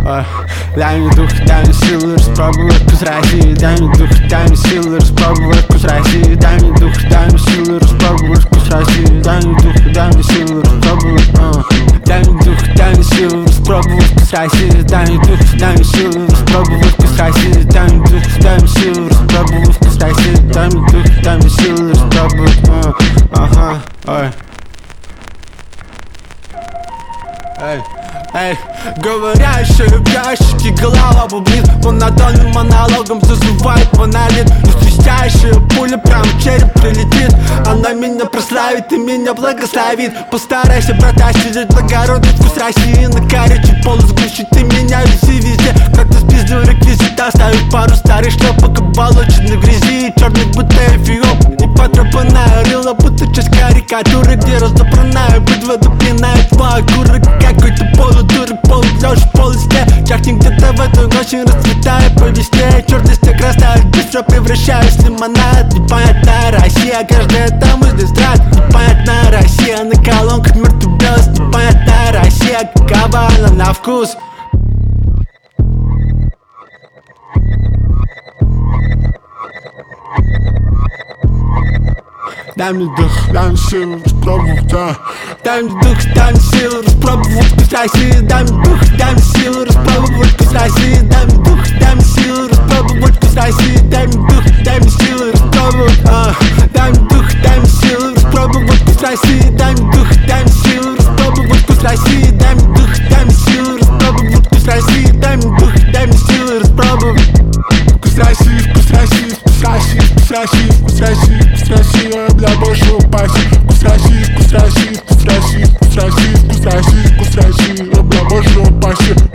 Дай мне дух, дай мне силы распробовать вкус России. Дай мне дух, дай мне силы распробовать вкус России. Дай мне дух, дай мне силы распробовать вкус России. Дай мне дух, дай мне силы распробовать. Дай мне дух, дай мне силы распробовать вкус России. Дай мне дух, дай мне силы распробовать вкус России. Дай мне дух, дай мне силы распробовать вкус России. Дай мне дух, дай мне силы распробовать. Эй, говорящие в ящике голова бублит. Монотонным монологом зазывает монолит. И свистящая пуля прям в череп прилетит. Она меня прославит и меня благословит. Постарайся, братан, сидеть благородный вкус России. На короче полусгущий, ты меня вези везде. Как-то спиздил реквизит, оставив пару старых шлепок, оболоченных в грязи и черных бутеев и оп. И потрепанная рыла, будто часть карикатуры, где разобранная битва допинает мой окурок. Какой-то полудурок, полулёж, полусне. Чахнет где-то в эту ночь, расцветая по весне. Черный снег растает, быстро превращаюсь в лимонад. Непонятная Россия, каждая там из эстрад. Непонятная Россия, на колонках мертвый белый. Непонятная Россия, какова она на вкус. Дай мне дух, дай мне силу распробовать, Дай мне дух, дай мне силу распробовать вкус России. Дай мне дух, дай мне силу распробовать вкус России. Дай мне дух, дай мне силу распробовать вкус России. Дай мне дух, дай мне силу распробовать. Дай мне дух, дай мне силу распробовать вкус России. Дай мне дух, дай мне силу распробовать вкус России. Дай мне дух, дай мне силу распробовать вкус России. Дай мне дух, дай мне силу распробовать вкус России, вкус России, вкус России, вкус России, вкус России, вкус России, бля, больше упасть. Вкус России, вкус России, вкус России, вкус России, вкус России, вкус России, бля, больше упасть.